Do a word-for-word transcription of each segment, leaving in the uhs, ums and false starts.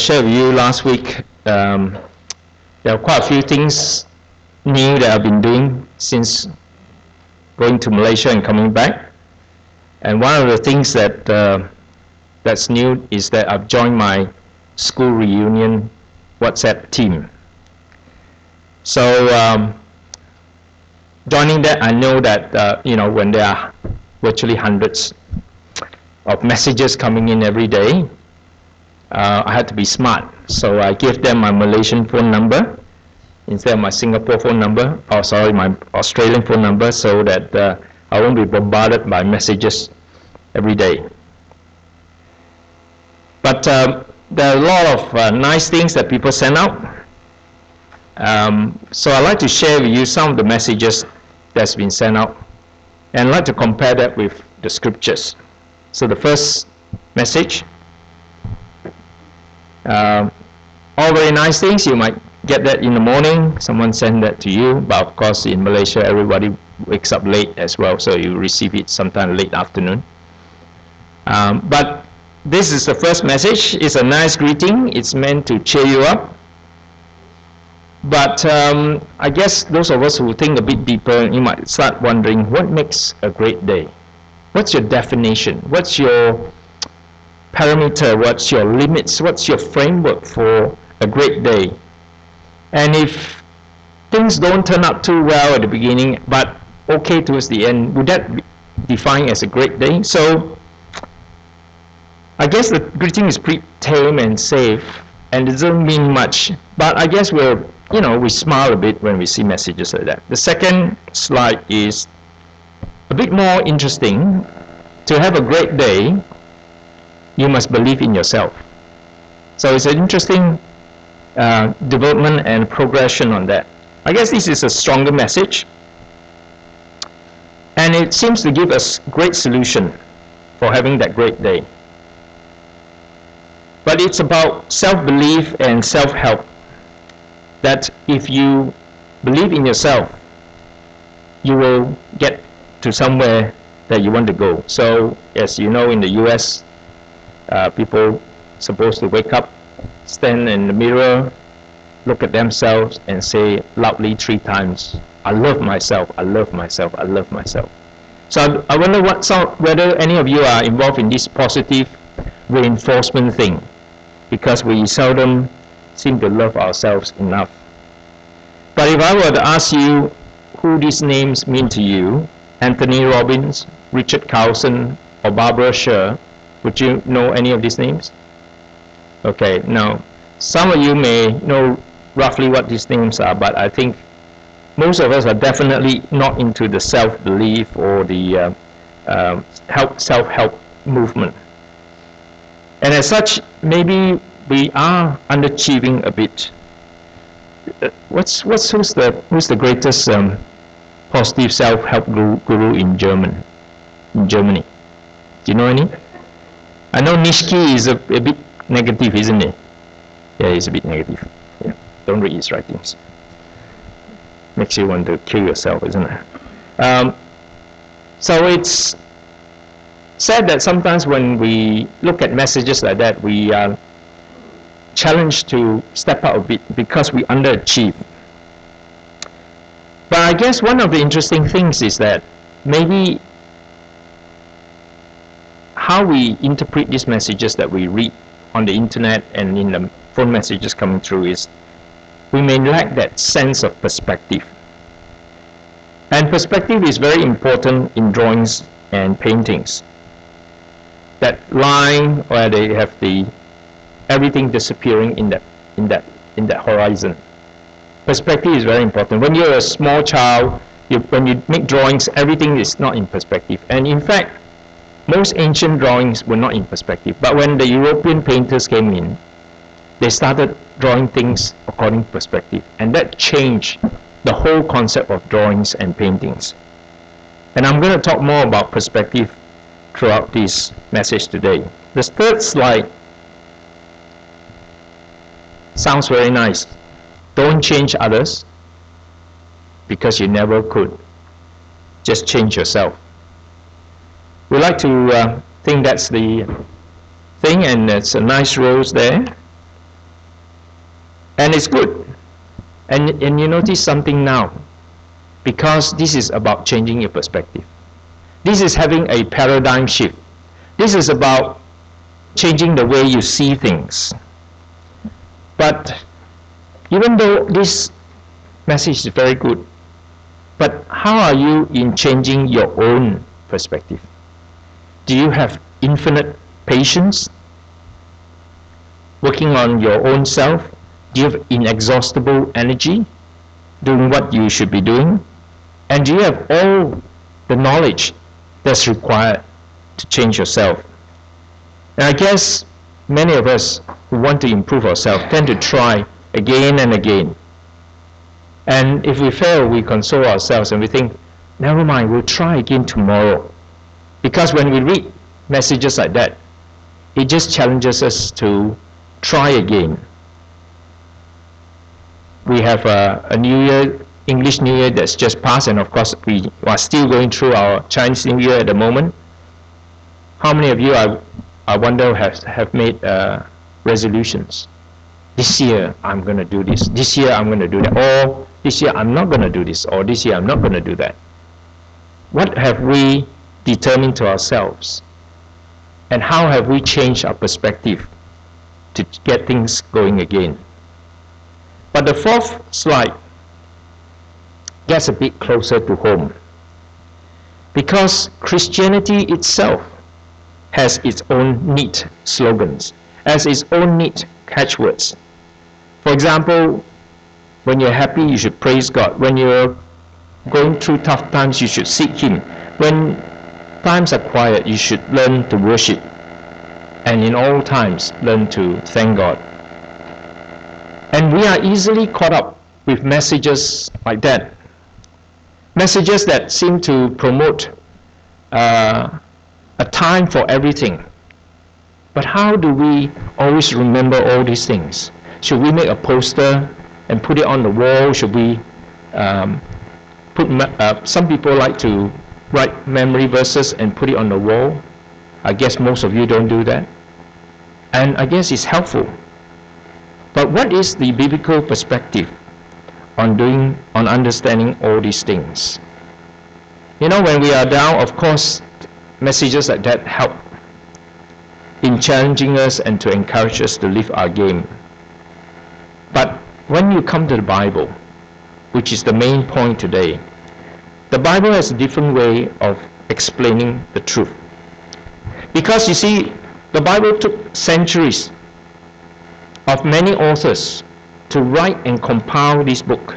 shared with you last week, um, there are quite a few things new that I've been doing since going to Malaysia and coming back. And one of the things that uh, that's new is that I've joined my school reunion WhatsApp team. So um, joining that, I know that uh, you know, when there are virtually hundreds of messages coming in every day, uh, I had to be smart. So I gave them my Malaysian phone number instead of my Singapore phone number, or sorry, my Australian phone number, so that uh, I won't be bombarded by messages every day. But um, there are a lot of uh, nice things that people send out. Um, so I'd like to share with you some of the messages that's been sent out, and I'd like to compare that with the scriptures. So the first message, uh, all very nice things. You might get that in the morning, someone send that to you, but of course in Malaysia everybody wakes up late as well, so you receive it sometime late afternoon. Um, but this is the first message. It's a nice greeting. It's meant to cheer you up. But um, I guess those of us who think a bit deeper, you might start wondering, what makes a great day? What's your definition? What's your parameter? What's your limits? What's your framework for a great day? And if things don't turn out too well at the beginning, but okay towards the end, would that be defined as a great day? So I guess the greeting is pretty tame and safe, and it doesn't mean much. But I guess we're, you know, we smile a bit when we see messages like that. The second slide is a bit more interesting. To have a great day, you must believe in yourself. So it's an interesting uh, development and progression on that. I guess this is a stronger message, and it seems to give us great solution for having that great day. But it's about self-belief and self-help, that if you believe in yourself, you will get to somewhere that you want to go. So, as you know, in the U S, uh, people supposed to wake up, stand in the mirror, look at themselves and say loudly three times, I love myself, I love myself, I love myself. So I wonder what some, whether any of you are involved in this positive reinforcement thing, because we seldom seem to love ourselves enough. But if I were to ask you who these names mean to you, Anthony Robbins, Richard Carlson, or Barbara Sher, would you know any of these names? Okay, now some of you may know roughly what these names are, but I think most of us are definitely not into the self-belief or the uh, uh, help, self-help movement. And as such, maybe we are underachieving a bit. What's what's who's the who's the greatest um, positive self-help guru, guru in German? In Germany, do you know any? I know Nishiki is a, a bit negative, isn't it? Yeah, he's a bit negative. Yeah, don't read his writings. Makes you want to kill yourself, isn't it? Um, so it's said that sometimes when we look at messages like that, we are challenged to step out a bit because we underachieve. But I guess one of the interesting things is that maybe how we interpret these messages that we read on the internet and in the phone messages coming through is we may lack that sense of perspective. And perspective is very important in drawings and paintings. That line where they have the everything disappearing in that in that in that horizon. Perspective is very important. When you're a small child, you, when you make drawings, everything is not in perspective. And in fact, most ancient drawings were not in perspective. But when the European painters came in, they started drawing things according to perspective, and that changed the whole concept of drawings and paintings. And I'm going to talk more about perspective throughout this message today. The third slide sounds very nice. Don't change others because you never could. Just change yourself. We like to uh, think that's the thing, and it's a nice rose there. And it's good. And, and you notice something now, because this is about changing your perspective. This is having a paradigm shift. This is about changing the way you see things. But even though this message is very good, but how are you in changing your own perspective? Do you have infinite patience working on your own self? Do you have inexhaustible energy doing what you should be doing? And do you have all the knowledge that's required to change yourself? And I guess many of us who want to improve ourselves tend to try again and again. And if we fail, we console ourselves and we think, never mind, we'll try again tomorrow. Because when we read messages like that, it just challenges us to try again. We have a, a New Year, English New Year that's just passed, and of course we are still going through our Chinese New Year at the moment. How many of you, I, I wonder, have, have made uh, resolutions? This year I'm going to do this, this year I'm going to do that, or this year I'm not going to do this, or this year I'm not going to do that. What have we determined to ourselves? And how have we changed our perspective to get things going again? But the fourth slide gets a bit closer to home, because Christianity itself has its own neat slogans, has its own neat catchwords. For example, when you're happy, you should praise God. When you're going through tough times, you should seek Him. When times are quiet, you should learn to worship. And in all times, learn to thank God. And we are easily caught up with messages like that. Messages that seem to promote uh, a time for everything. But how do we always remember all these things? Should we make a poster and put it on the wall? Should we um, put, uh, some people like to write memory verses and put it on the wall. I guess most of you don't do that. And I guess it's helpful. But what is the biblical perspective on doing, on understanding all these things? You know, when we are down, of course, messages like that help in challenging us and to encourage us to lift our game. But when you come to the Bible, which is the main point today, the Bible has a different way of explaining the truth. Because you see, the Bible took centuries of many authors to write and compile this book.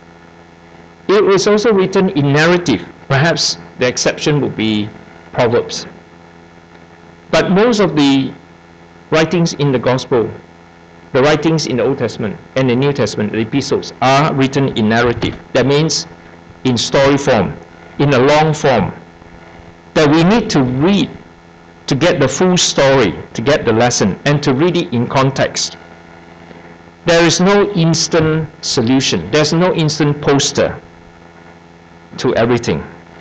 It was also written in narrative. Perhaps the exception would be Proverbs. But most of the writings in the Gospel, the writings in the Old Testament and the New Testament, the epistles, are written in narrative. That means in story form, in a long form, that we need to read to get the full story, to get the lesson, and to read it in context. There is no instant solution. There's no instant poster to everything.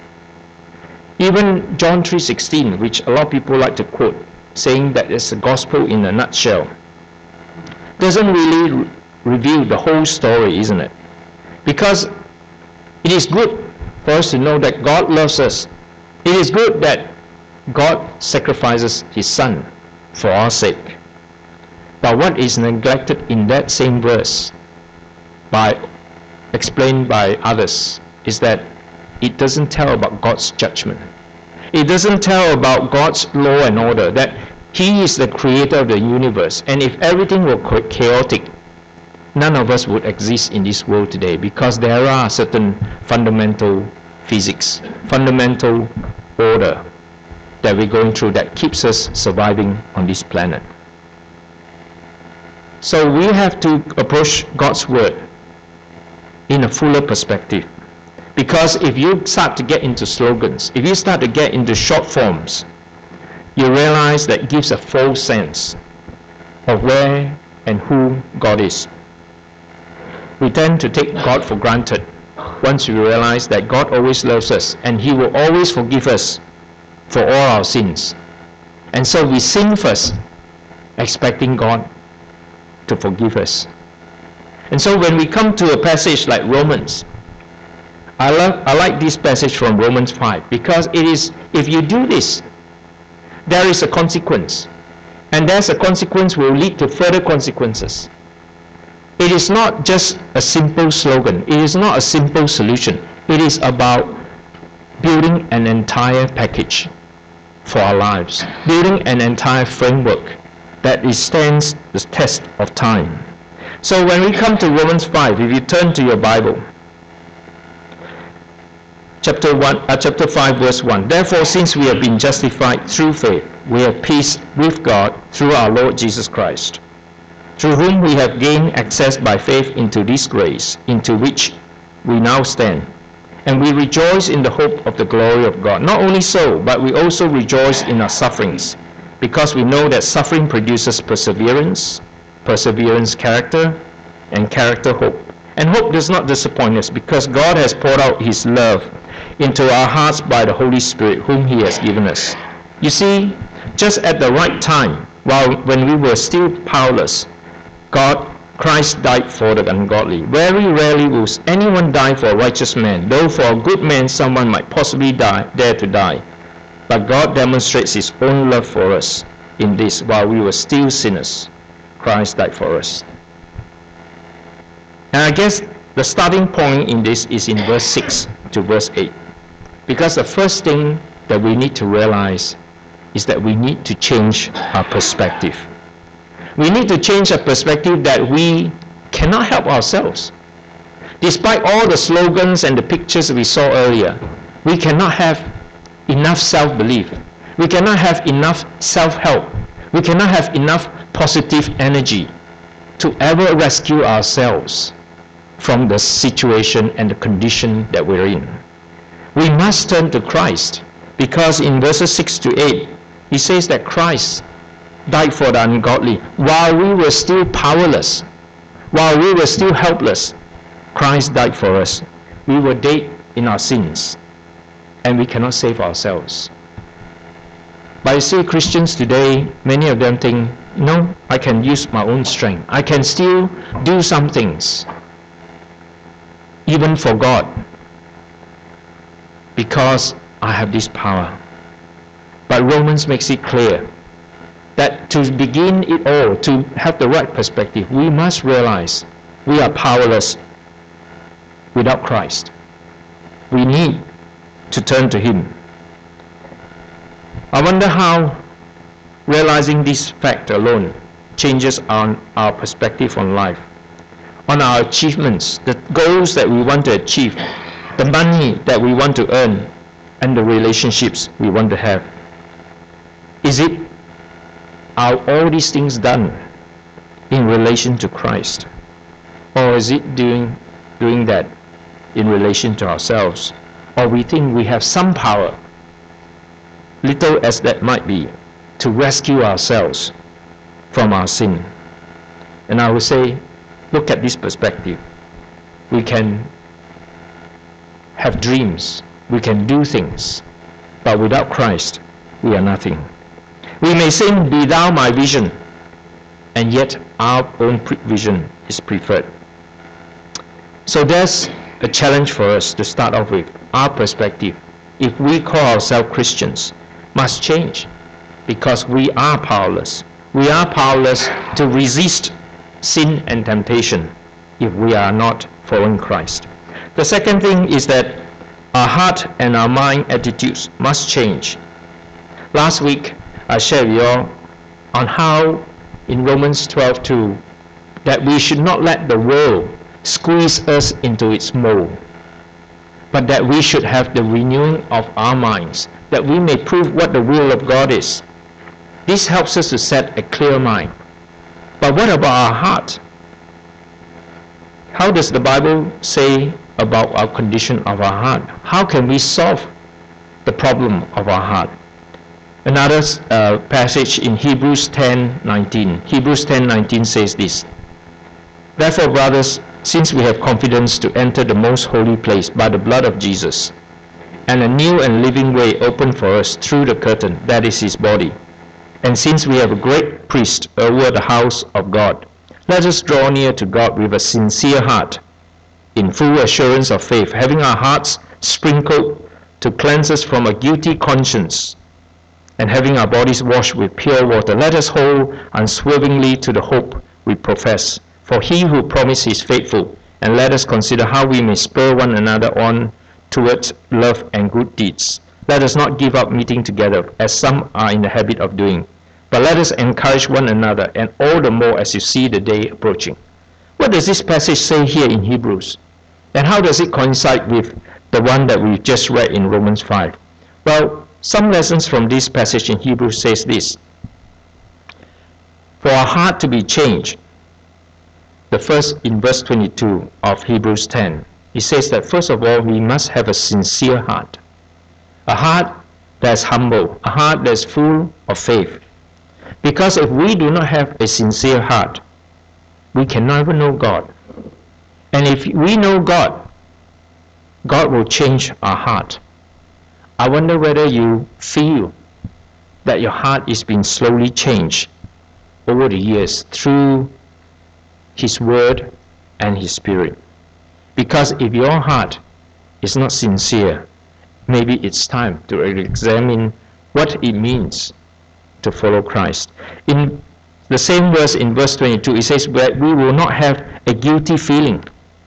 Even John three sixteen, which a lot of people like to quote, saying that it's a gospel in a nutshell, doesn't really re- reveal the whole story, isn't it? Because it is good for us to know that God loves us. It is good that God sacrifices His Son for our sake. But what is neglected in that same verse, by explained by others, is that it doesn't tell about God's judgment. It doesn't tell about God's law and order, that He is the creator of the universe, and if everything were chaotic, none of us would exist in this world today, because there are certain fundamental physics, fundamental order that we're going through that keeps us surviving on this planet. So we have to approach God's word in a fuller perspective. Because if you start to get into slogans, if you start to get into short forms, you realize that it gives a false sense of where and who God is. We tend to take God for granted once we realize that God always loves us and He will always forgive us for all our sins. And so we sin first, expecting God to forgive us. And so when we come to a passage like Romans, I love I like this passage from Romans five, because it is, if you do this, there is a consequence, and there's a consequence will lead to further consequences. It is not just a simple slogan, it is not a simple solution. It is about building an entire package for our lives, building an entire framework that it stands the test of time. So when we come to Romans five, if you turn to your Bible, chapter one, uh, chapter five, verse one. Therefore, since we have been justified through faith, we have peace with God through our Lord Jesus Christ, through whom we have gained access by faith into this grace, into which we now stand. And we rejoice in the hope of the glory of God. Not only so, but we also rejoice in our sufferings, because we know that suffering produces perseverance, perseverance character, and character hope. And hope does not disappoint us, because God has poured out his love into our hearts by the Holy Spirit, whom he has given us. You see, just at the right time, while when we were still powerless, God, Christ died for the ungodly. Very rarely will anyone die for a righteous man, though for a good man someone might possibly die, dare to die. But God demonstrates his own love for us in this: while we were still sinners, Christ died for us. And I guess the starting point in this is in verse six to verse eight. Because the first thing that we need to realize is that we need to change our perspective. We need to change our perspective that we cannot help ourselves. Despite all the slogans and the pictures we saw earlier, we cannot have enough self-belief. We cannot have enough self-help. We cannot have enough positive energy to ever rescue ourselves from the situation and the condition that we're in. We must turn to Christ, because in verses six to eight, he says that Christ died for the ungodly. While we were still powerless, while we were still helpless, Christ died for us. We were dead in our sins, and we cannot save ourselves. But you see, Christians today, many of them think, no, I can use my own strength. I can still do some things, even for God, because I have this power. But Romans makes it clear that to begin it all, to have the right perspective, we must realize we are powerless without Christ. We need to turn to him. I wonder how realizing this fact alone changes on our perspective on life, on our achievements, the goals that we want to achieve, the money that we want to earn, and the relationships we want to have. Is it, are all these things done in relation to Christ? Or is it doing, doing that in relation to ourselves? Or we think we have some power, little as that might be, to rescue ourselves from our sin? And I would say, look at this perspective. We can have dreams, we can do things, but without Christ, we are nothing. We may sing, "Be thou my vision," and yet our own vision is preferred. So there's a challenge for us to start off with. Our perspective, if we call ourselves Christians, must change, because we are powerless. We are powerless to resist sin and temptation if we are not following Christ. The second thing is that our heart and our mind attitudes must change. Last week, I shared with you all on how in Romans twelve two that we should not let the world squeeze us into its mold, but that we should have the renewing of our minds, that we may prove what the will of God is. This helps us to set a clear mind. But what about our heart? How does the Bible say about our condition of our heart? How can we solve the problem of our heart? Another uh, passage in Hebrews ten nineteen. Hebrews ten nineteen says this: "Therefore, brothers, since we have confidence to enter the most holy place by the blood of Jesus, and a new and living way opened for us through the curtain, that is his body, and since we have a great priest over the house of God, Let us draw near to God with a sincere heart, in full assurance of faith, having our hearts sprinkled to cleanse us from a guilty conscience, and having our bodies washed with pure water. Let us hold unswervingly to the hope we profess. For he who promised is faithful, and let us consider how we may spur one another on towards love and good deeds. Let us not give up meeting together, as some are in the habit of doing, but let us encourage one another, and all the more as you see the day approaching. What does this passage say here in Hebrews? And how does it coincide with the one that we just read in Romans five? Well, some lessons from this passage in Hebrews says this. For our heart to be changed, the first in verse twenty-two of Hebrews ten, it says that first of all we must have a sincere heart. A heart that's humble, a heart that's full of faith. Because if we do not have a sincere heart, we can never know God. And if we know God, God will change our heart. I wonder whether you feel that your heart is being slowly changed over the years through His Word and His Spirit. Because if your heart is not sincere, maybe it's time to examine what it means to follow Christ. In the same verse, in verse twenty-two, it says that we will not have a guilty feeling.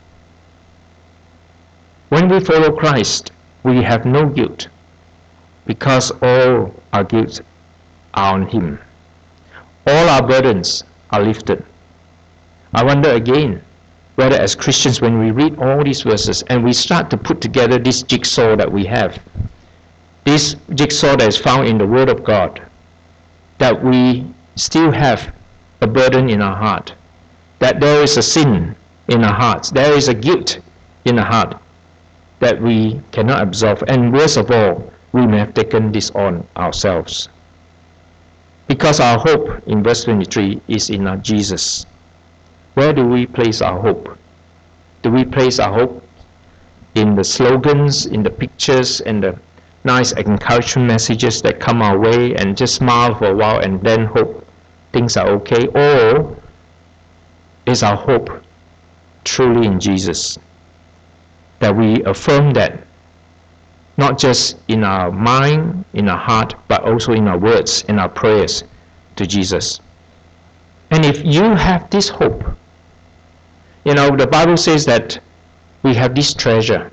When we follow Christ, we have no guilt, because all our guilt are on Him. All our burdens are lifted. I wonder again whether as Christians, when we read all these verses and we start to put together this jigsaw that we have, this jigsaw that is found in the Word of God, that we still have a burden in our heart, that there is a sin in our hearts, there is a guilt in our heart that we cannot absolve, and worst of all, we may have taken this on ourselves. Because our hope in verse twenty-three is in our Jesus. Where do we place our hope? Do we place our hope in the slogans, in the pictures, and the nice encouragement messages that come our way and just smile for a while and then hope things are okay? Or is our hope truly in Jesus? That we affirm that not just in our mind, in our heart, but also in our words, in our prayers to Jesus. And if you have this hope, you know, the Bible says that we have this treasure.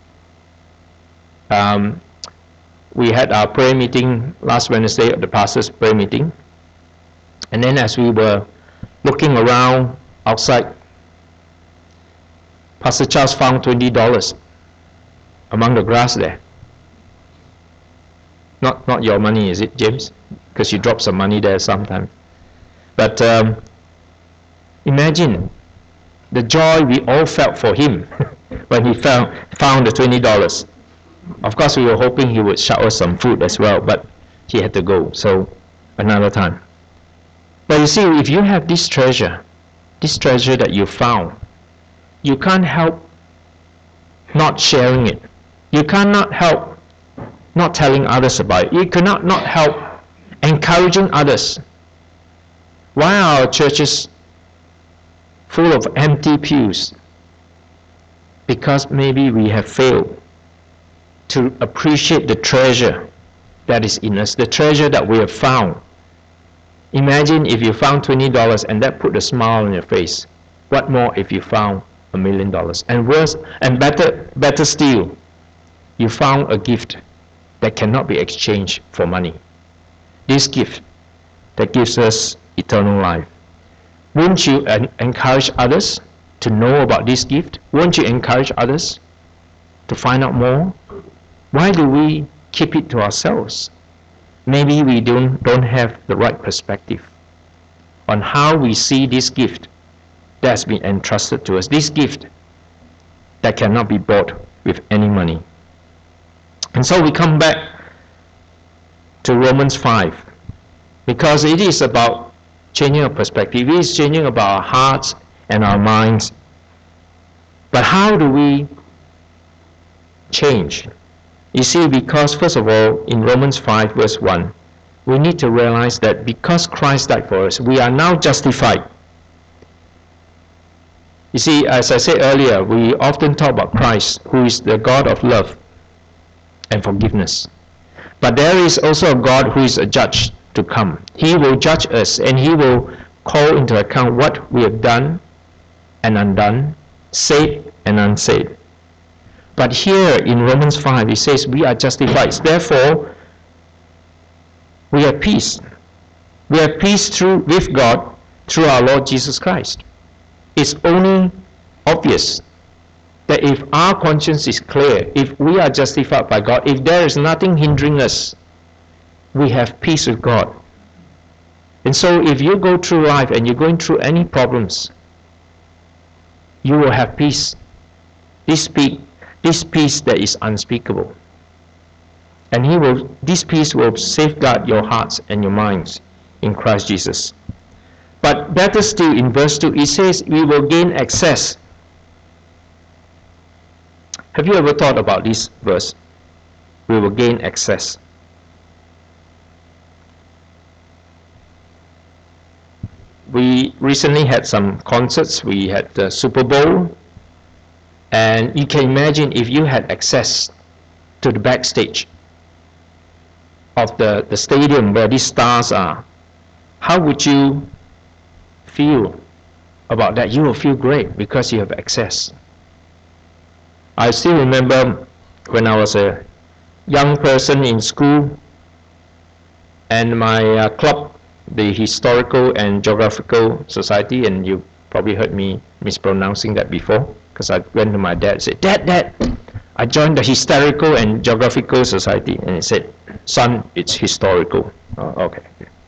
Um, we had our prayer meeting last Wednesday, the pastor's prayer meeting. And then as we were looking around outside, Pastor Charles found twenty dollars among the grass there. Not not your money, is it, James? Because you drop some money there sometime. But um, imagine the joy we all felt for him when he found found the twenty dollars. Of course, we were hoping he would shower some food as well, but he had to go, so another time. But you see, if you have this treasure, this treasure that you found, you can't help not sharing it. You cannot help not telling others about it. You cannot not help encouraging others. Why are our churches full of empty pews? Because maybe we have failed to appreciate the treasure that is in us, the treasure that we have found. Imagine if you found twenty dollars and that put a smile on your face. What more if you found a million dollars? And worse, and better, better still, you found a gift that cannot be exchanged for money. This gift that gives us eternal life. Won't you en- encourage others to know about this gift? Won't you encourage others to find out more? Why do we keep it to ourselves? Maybe we don't, don't have the right perspective on how we see this gift that has been entrusted to us. This gift that cannot be bought with any money. And so we come back to Romans five, because it is about changing our perspective. It is changing about our hearts and our minds. But how do we change? You see, because first of all, in Romans five verse one, we need to realize that because Christ died for us, we are now justified. You see, as I said earlier, we often talk about Christ, who is the God of love and forgiveness. But there is also a God who is a judge to come. He will judge us, and he will call into account what we have done and undone, said and unsaid. But here in Romans five, it says we are justified. Therefore, we have peace. We have peace through with God through our Lord Jesus Christ. It's only obvious that if our conscience is clear, if we are justified by God, if there is nothing hindering us, we have peace with God. And so if you go through life and you're going through any problems, you will have peace. This peace, this peace that is unspeakable. And he will, this peace will safeguard your hearts and your minds in Christ Jesus. But better still, in verse two, it says we will gain access. Have you ever thought about this verse? We will gain access. We recently had some concerts. We had the Super Bowl. And you can imagine if you had access to the backstage of the, the stadium where these stars are, how would you feel about that? You will feel great because you have access. I still remember when I was a young person in school, and my uh, club, the Historical and Geographical Society, and you probably heard me mispronouncing that before, because I went to my dad and said, Dad, Dad, I joined the Historical and Geographical Society. And he said, son, it's historical. Oh, okay.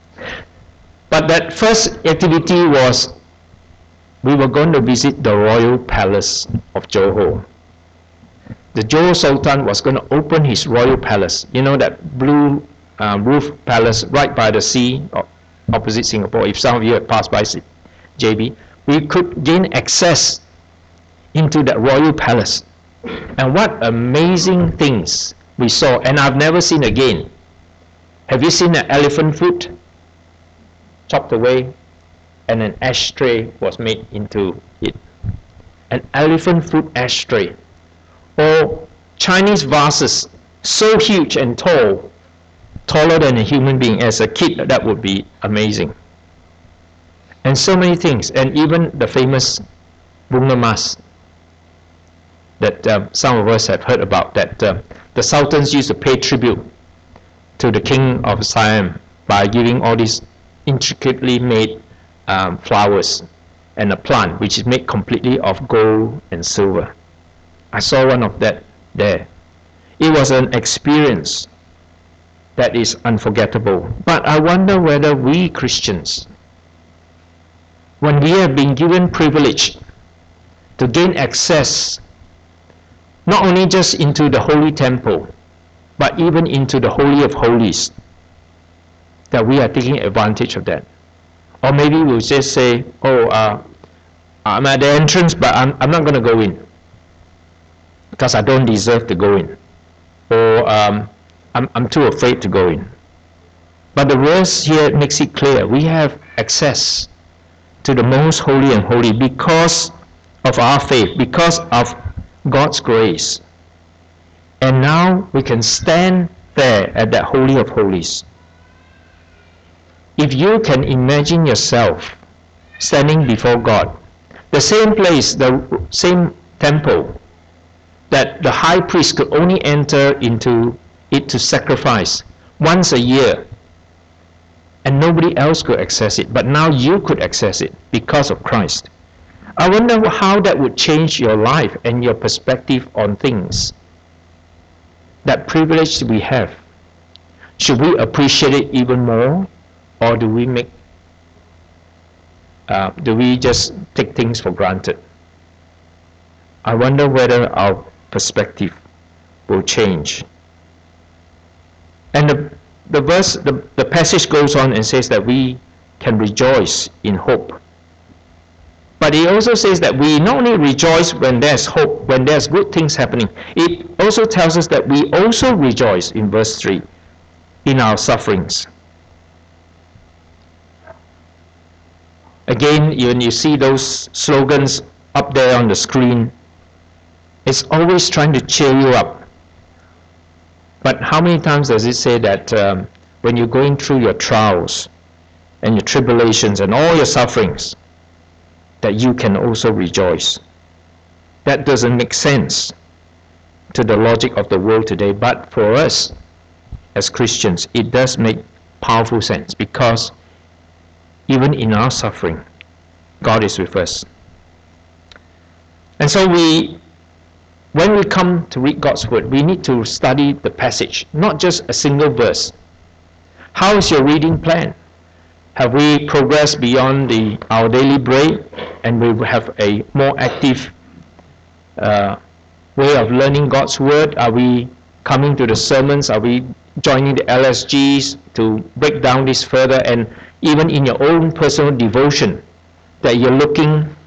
But that first activity was, we were going to visit the Royal Palace of Johor. The Johor Sultan was going to open his Royal Palace. You know that blue uh, roof palace right by the sea, opposite Singapore. If some of you have passed by J B, we could gain access into that Royal Palace. And what amazing things we saw, and I've never seen again. Have you seen an elephant foot chopped away and an ashtray was made into it? An elephant foot ashtray. Or Chinese vases so huge and tall, taller than a human being. As a kid, that would be amazing. And so many things, and even the famous Bunga Mas that uh, some of us have heard about, that uh, the sultans used to pay tribute to the king of Siam by giving all these intricately made um, flowers and a plant which is made completely of gold and silver. I saw one of that there. It was an experience that is unforgettable. But I wonder whether we Christians, when we have been given privilege to gain access not only just into the Holy Temple, but even into the Holy of Holies, that we are taking advantage of that. Or maybe we'll just say, oh, uh, I'm at the entrance, but I'm, I'm not going to go in, because I don't deserve to go in. Or um, I'm, I'm too afraid to go in. But the verse here makes it clear. We have access to the most holy and holy because of our faith, because of God's grace. And now we can stand there at that Holy of Holies. If you can imagine yourself standing before God, the same place, the same temple that the high priest could only enter into it to sacrifice once a year, and nobody else could access it, but now you could access it because of Christ. I wonder how that would change your life and your perspective on things. That privilege we have, should we appreciate it even more, or do we make uh, do we just take things for granted? I wonder whether our perspective will change. And the, the verse, the, the passage goes on and says that we can rejoice in hope. But it also says that we not only rejoice when there's hope, when there's good things happening, it also tells us that we also rejoice, in verse three, in our sufferings. Again, when you see those slogans up there on the screen. It's always trying to cheer you up. But how many times does it say that um, when you're going through your trials and your tribulations and all your sufferings, that you can also rejoice? That doesn't make sense to the logic of the world today, but for us as Christians, it does make powerful sense, because even in our suffering, God is with us. And so we, when we come to read God's Word, we need to study the passage, not just a single verse. How is your reading plan? Have we progressed beyond the, our daily bread, and we have a more active uh, way of learning God's Word? Are we coming to the sermons? Are we joining the L S Gs to break down this further? And even in your own personal devotion, that you're looking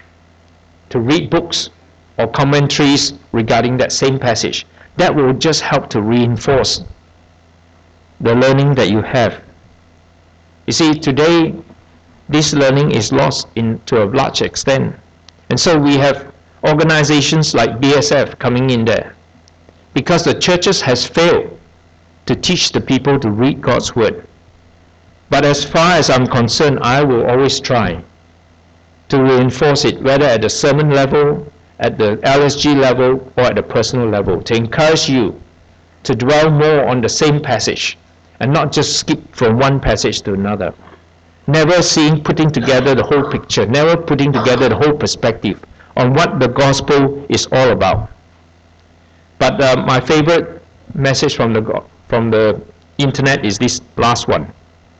to read books or commentaries regarding that same passage, that will just help to reinforce the learning that you have. You see, today, this learning is lost in, to a large extent. And so we have organizations like B S F coming in there, because the churches has failed to teach the people to read God's Word. But as far as I'm concerned, I will always try to reinforce it, whether at the sermon level, at the L S G level, or at the personal level, to encourage you to dwell more on the same passage and not just skip from one passage to another. Never seeing, putting together the whole picture, never putting together the whole perspective on what the gospel is all about. But uh, my favorite message from the from the internet is this last one.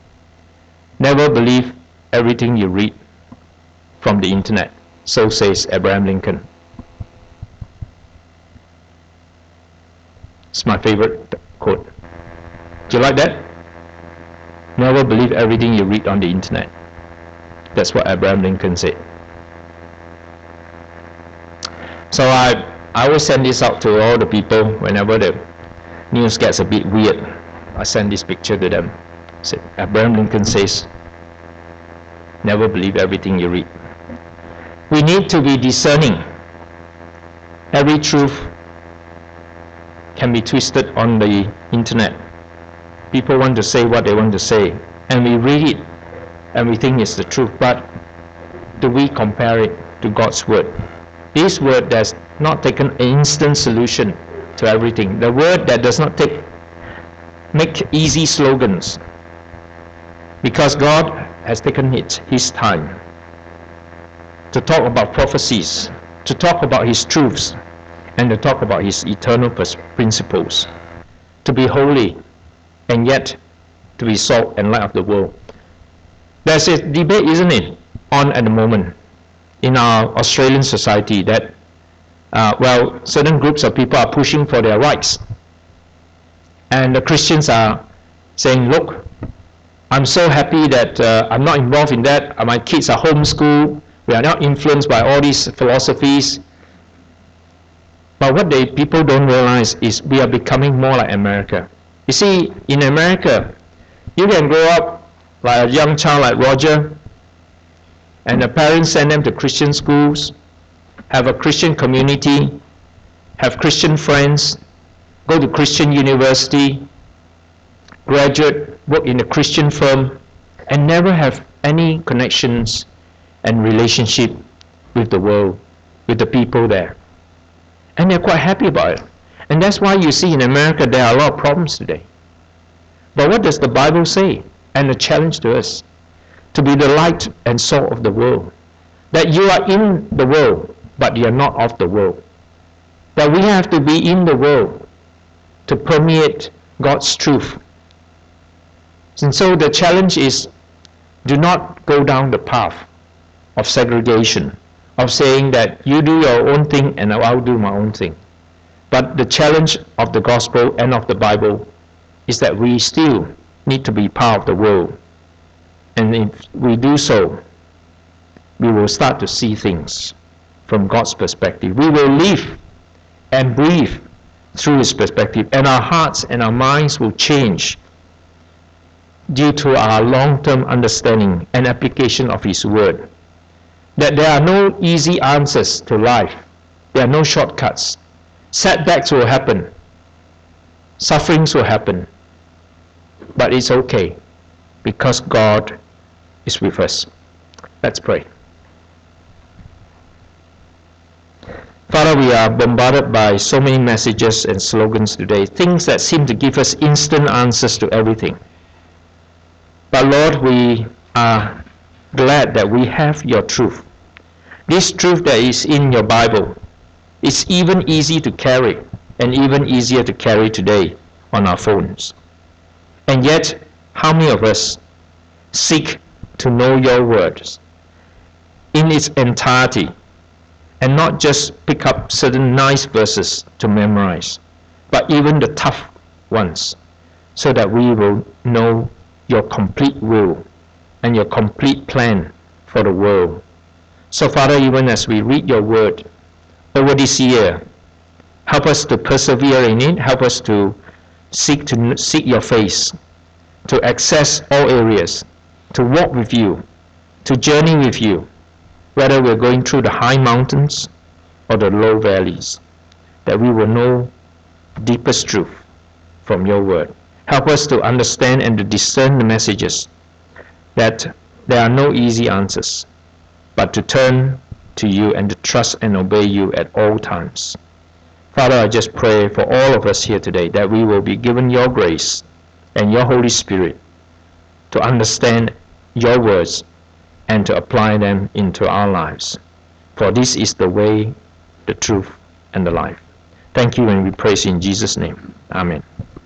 Never believe everything you read from the internet. So says Abraham Lincoln. It's my favorite quote. Do you like that? Never believe everything you read on the internet. That's what Abraham Lincoln said. So I, I always send this out to all the people whenever the news gets a bit weird. I send this picture to them. Say, Abraham Lincoln says, never believe everything you read. We need to be discerning. Every truth can be twisted on the internet. People want to say what they want to say, and we read it and we think it's the truth, but do we compare it to God's Word? This Word does not take an instant solution to everything. The Word that does not take make easy slogans, because God has taken it, His time, to talk about prophecies, to talk about His truths, and to talk about His eternal principles, to be holy, and yet to be salt and light of the world. There's a debate, isn't it, on at the moment in our Australian society that, uh, well, certain groups of people are pushing for their rights. And the Christians are saying, look, I'm so happy that uh, I'm not involved in that. My kids are homeschooled. We are not influenced by all these philosophies. But what they people don't realize is we are becoming more like America. You see, in America, you can grow up like a young child like Roger, and the parents send them to Christian schools, have a Christian community, have Christian friends, go to Christian university, graduate, work in a Christian firm, and never have any connections and relationship with the world, with the people there. And they're quite happy about it. And that's why you see in America there are a lot of problems today. But what does the Bible say? And the challenge to us, to be the light and salt of the world. That you are in the world, but you are not of the world. That we have to be in the world to permeate God's truth. And so the challenge is, do not go down the path of segregation, of saying that you do your own thing and I'll do my own thing. But the challenge of the gospel and of the Bible is that we still need to be part of the world. And if we do so, we will start to see things from God's perspective. We will live and breathe through His perspective, and our hearts and our minds will change due to our long-term understanding and application of His Word. that there are no easy answers to life. There are no shortcuts. Setbacks will happen. Sufferings will happen. But it's okay, because God is with us. Let's pray. Father, we are bombarded by so many messages and slogans today, things that seem to give us instant answers to everything. But Lord, we are glad that we have your truth. This truth that is in your Bible is even easy to carry, and even easier to carry today on our phones. And yet, how many of us seek to know your words in its entirety, and not just pick up certain nice verses to memorize, but even the tough ones, so that we will know your complete will and your complete plan for the world. So Father, even as we read your word over this year, help us to persevere in it, help us to seek to seek your face, to access all areas, to walk with you, to journey with you, whether we're going through the high mountains or the low valleys, that we will know deepest truth from your word. Help us to understand and to discern the messages, that there are no easy answers, but to turn to you and to trust and obey you at all times. Father, I just pray for all of us here today that we will be given your grace and your Holy Spirit to understand your words and to apply them into our lives. For this is the way, the truth, and the life. Thank you, and we praise you in Jesus' name. Amen.